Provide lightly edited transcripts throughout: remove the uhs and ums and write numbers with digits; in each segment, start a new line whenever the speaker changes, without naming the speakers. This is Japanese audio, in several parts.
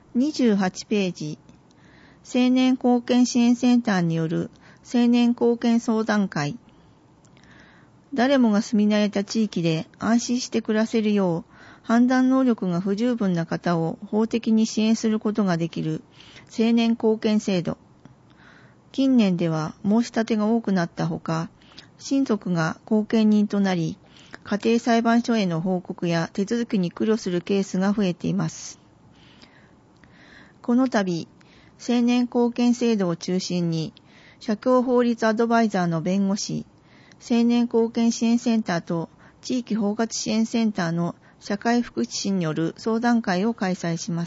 28ページ、青年貢献支援センターによる青年貢献相談会。誰もが住み慣れた地域で安心して暮らせるよう、判断能力が不十分な方を法的に支援することができる青年貢献制度。近年では申し立てが多くなったほか、親族が後見人となり、家庭裁判所への報告や手続きに苦慮するケースが増えています。この度、青年貢献制度を中心に、社協法律アドバイザーの弁護士、青年貢献支援センターと地域包括支援センターの社会福祉士による相談会を開催します。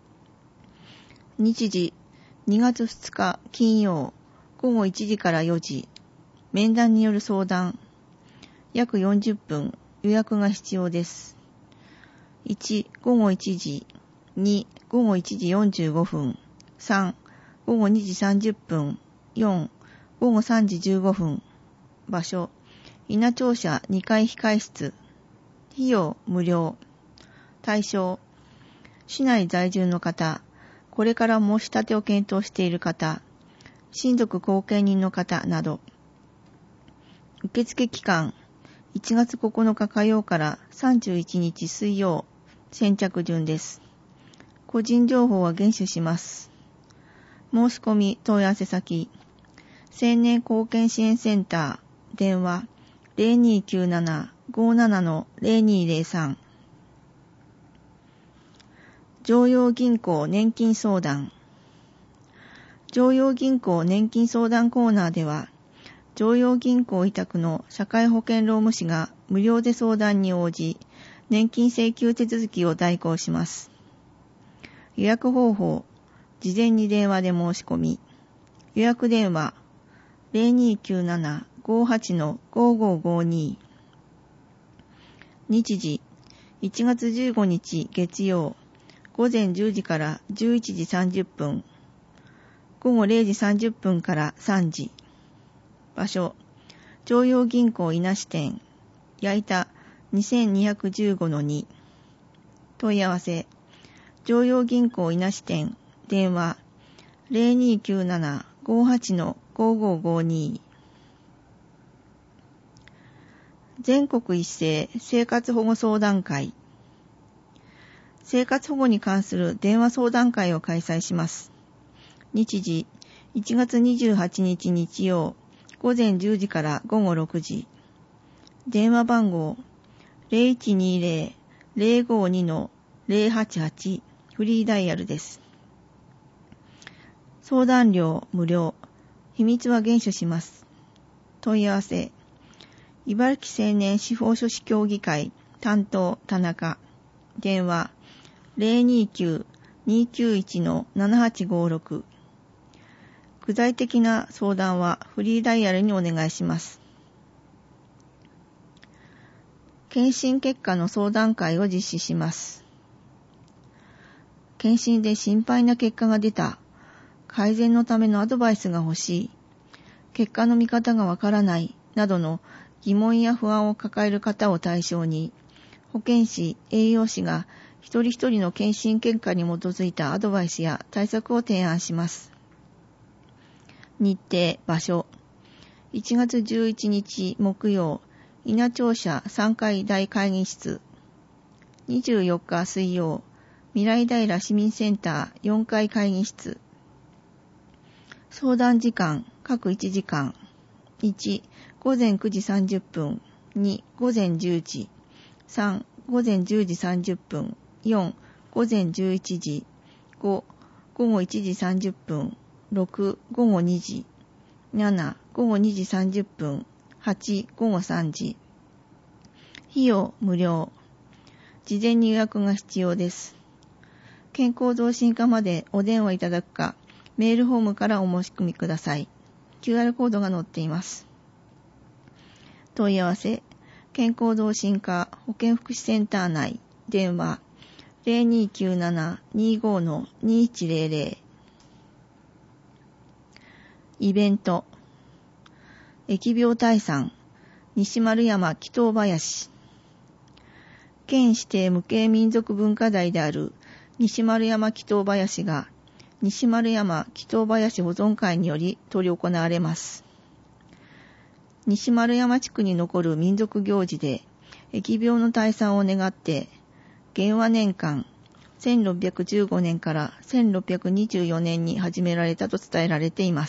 日時、2月2日金曜、午後1時から4時、面談による相談、約40分、予約が必要です。1、午後1時、2、午後1時45分、3、午後2時30分、4、午後3時15分。場所、稲庁舎2階控室。費用無料。対象、市内在住の方、これから申し立てを検討している方、親族後見人の方など。受付期間、1月9日火曜から31日水曜、先着順です。個人情報は厳守します。申し込み問い合わせ先、青年貢献支援センター、電話 0297-57-0203。常陽銀行年金相談。常陽銀行年金相談コーナーでは、常陽銀行委託の社会保険労務士が無料で相談に応じ、年金請求手続きを代行します。予約方法、事前に電話で申し込み。予約電話、0297-58-5552。日時、1月15日月曜、午前10時から11時30分。午後0時30分から3時。場所、常陽銀行稲支店、矢板2215-2。問い合わせ、常陽銀行稲支店、電話0297-58-5552。全国一斉生活保護相談会。生活保護に関する電話相談会を開催します。日時、1月28日日曜、午前10時から午後6時。電話番号、0120-052-088。フリーダイヤルです。相談料無料。秘密は厳守します。問い合わせ。茨城青年司法書士協議会担当田中。電話029-291-7856。具体的な相談はフリーダイヤルにお願いします。検診結果の相談会を実施します。検診で心配な結果が出た。改善のためのアドバイスが欲しい。結果の見方がわからない。などの疑問や不安を抱える方を対象に、保健師、栄養士が一人一人の検診結果に基づいたアドバイスや対策を提案します。日程、場所。1月11日木曜、稲庁舎3階大会議室。24日水曜、未来平市民センター4階会議室。相談時間、各1時間。1、午前9時30分。2、午前10時。3、午前10時30分。4、午前11時。5、午後1時30分。6、午後2時。7、午後2時30分。8、午後3時。費用無料。事前に予約が必要です。健康増進課までお電話いただくか、メールフォームからお申し込みください。QR コードが載っています。問い合わせ、健康増進課保健福祉センター内、電話0297-25-2100。イベント、疫病退散、西丸山祈祷林。県指定無形民族文化財である西丸山祈祷林が西丸山祈祷林保存会により執り行われます。西丸山地区に残る民族行事で、疫病の退散を願って、元和年間1615年から1624年に始められたと伝えられています。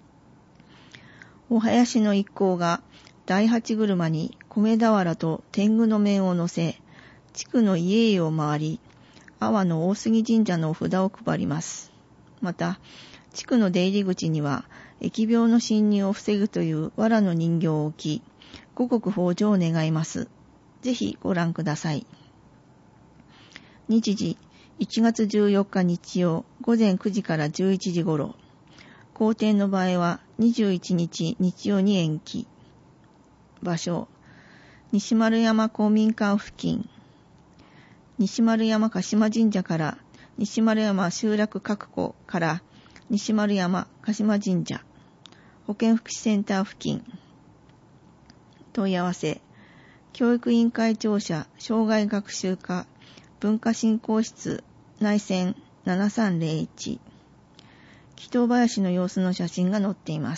お囃子の一行が第八車に米俵と天狗の面を乗せ、地区の家々を回り、阿波の大杉神社のお札を配ります。また、地区の出入り口には、疫病の侵入を防ぐという藁の人形を置き、五穀豊穣を願います。ぜひご覧ください。日時、1月14日日曜、午前9時から11時頃。行程の場合は21日日曜に延期。場所、西丸山公民館付近。西丸山鹿島神社から西丸山集落確保から西丸山鹿島神社保健福祉センター付近。問い合わせ、教育委員会庁舎障害学習課文化振興室内線7301。祈祷林の様子の写真が載っています。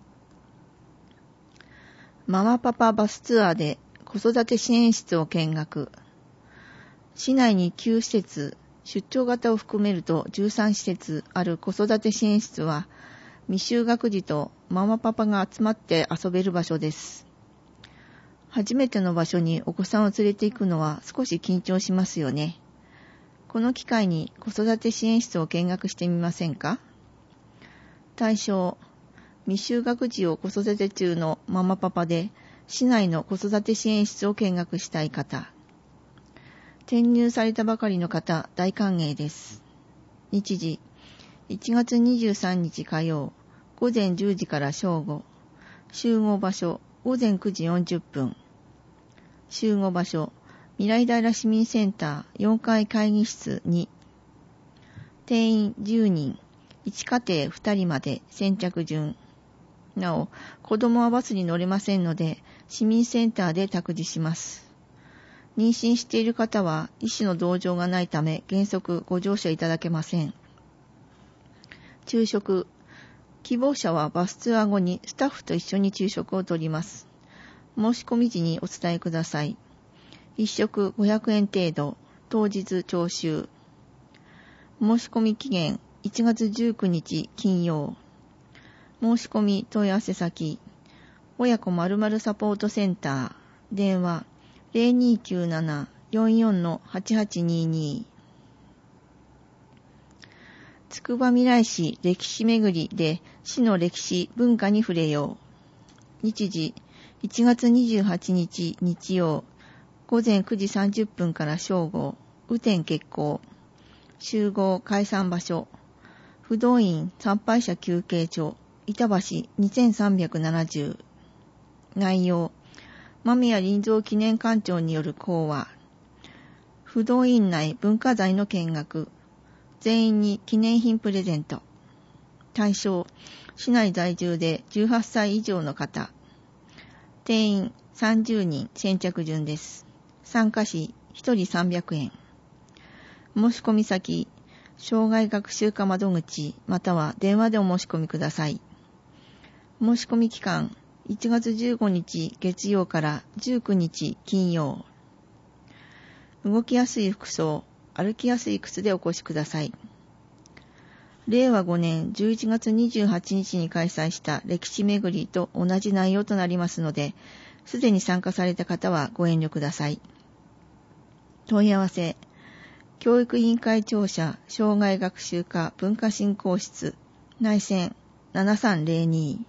ママパパバスツアーで子育て支援室を見学。市内に9施設、出張型を含めると13施設ある子育て支援室は、未就学児とママパパが集まって遊べる場所です。初めての場所にお子さんを連れて行くのは少し緊張しますよね。この機会に子育て支援室を見学してみませんか？対象、未就学児を子育て中のママパパで、市内の子育て支援室を見学したい方。転入されたばかりの方、大歓迎です。日時、1月23日火曜、午前10時から正午。集合場所、午前9時40分。集合場所、未来平市民センター4階会議室2。定員10人、1家庭2人まで先着順。なお、子供はバスに乗れませんので、市民センターで託児します。妊娠している方は医師の同乗がないため原則ご乗車いただけません。昼食。希望者はバスツアー後にスタッフと一緒に昼食をとります。申し込み時にお伝えください。1食500円程度、当日徴収。申し込み期限1月19日金曜。申し込み問い合わせ先、親子〇〇サポートセンター、電話0297-44-8822。つくばみらい市歴史めぐりで市の歴史文化に触れよう。日時1月28日日曜午前9時30分から正午。雨天決行。集合解散場所、不動院参拝者休憩所板橋2370。内容、間宮林蔵記念館長による講話。不動院内文化財の見学。全員に記念品プレゼント。対象、市内在住で18歳以上の方。定員30人先着順です。参加費1人300円。申し込み先、障害学習課窓口または電話でお申し込みください。申し込み期間、1月15日月曜から19日金曜。動きやすい服装、歩きやすい靴でお越しください。令和5年11月28日に開催した歴史めぐりと同じ内容となりますので、すでに参加された方はご遠慮ください。問い合わせ、教育委員会庁舎障害学習課文化振興室内線7302。